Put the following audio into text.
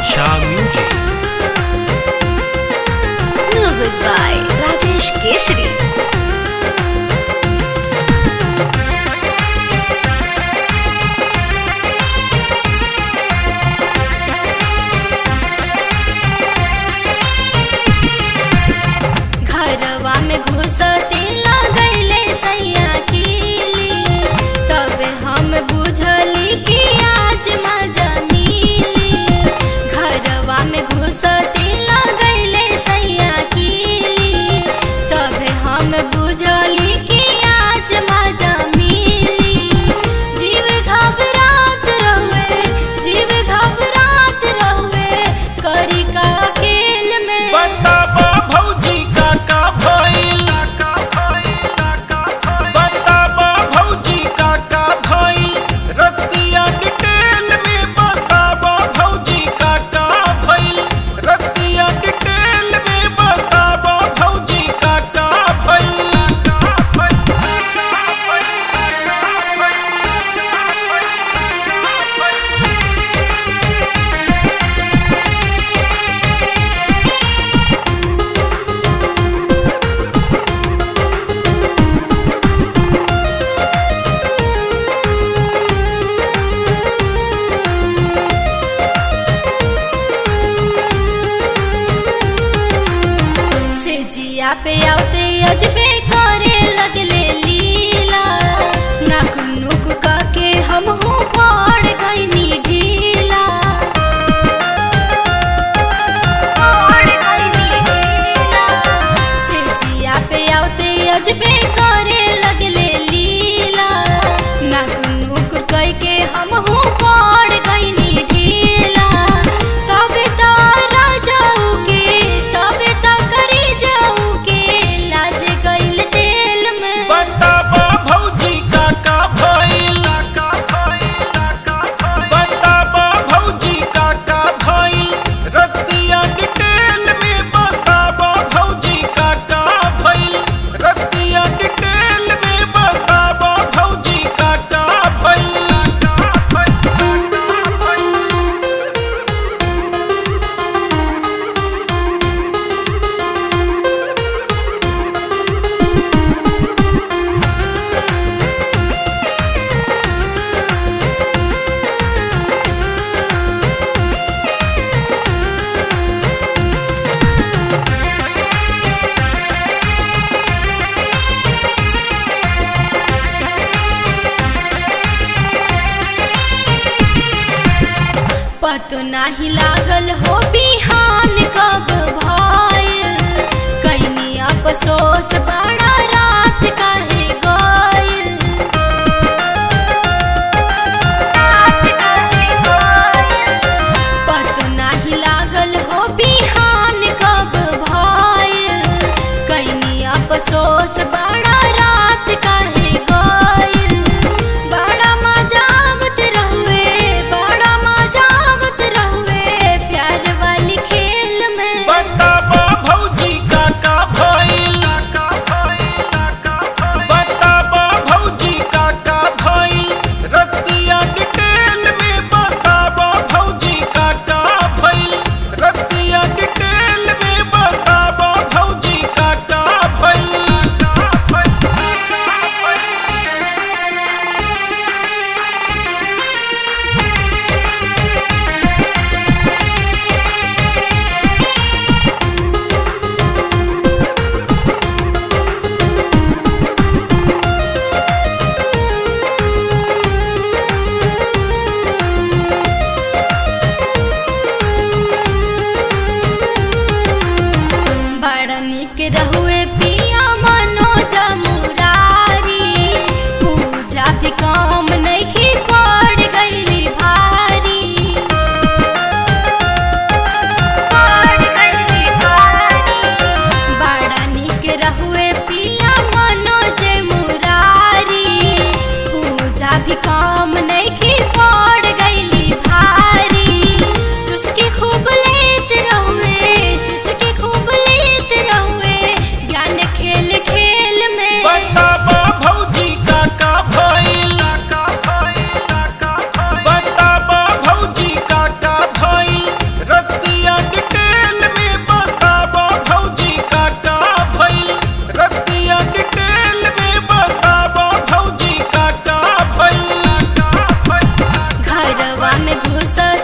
Shah Music. Music by Rajesh Keshri. घरवा में घुसते लगैले सैया कीली, तब हम बुझली कि आज मजा मिली। घरवा में घुसते लगैले सैया कीली, तब हम बुझली कि आज मजा मिली। जीव घबरात रहुए, जीव घबरात रहुए, करी का खेल में बताबा भौजी का भइल, बताबा भौजी का भइल, रतिया डिटेल में बताबा भौजी का भइल, रतिया डिटेल में बताबा भौजी का भइल। से जिया पे आते अजबे करे लगले लीला, नाक नुक के हम हो पड़ गईनी ढीला। से जिया पे आते अजबे करे लगले लीला, नाक नुक के हम हो पड़ गईनी ढीला। तबे तो राजाऊ के, तबे तो करी जाऊ के, लाज गइल दिल में बताबा भौजी का भइल, बताबा भौजी का भइल, रतिया डिटेल में बताबा भौजी का भइल, रतिया डिटेल में बताबा भौजी का भइल। पतो नाही लागल हो बिहान कब भइल, कहीं अफसोस बड़ा रात काहे गइल। पतो नाही लागल हो बिहान कब भइल, कहीं अफसोस बड़ा रात काहे गइल। बड़ा मजा आवत रहुए, बड़ा मजा आवत रहुए, प्यार वाली खेल में बताबा भौजी का भइल, हो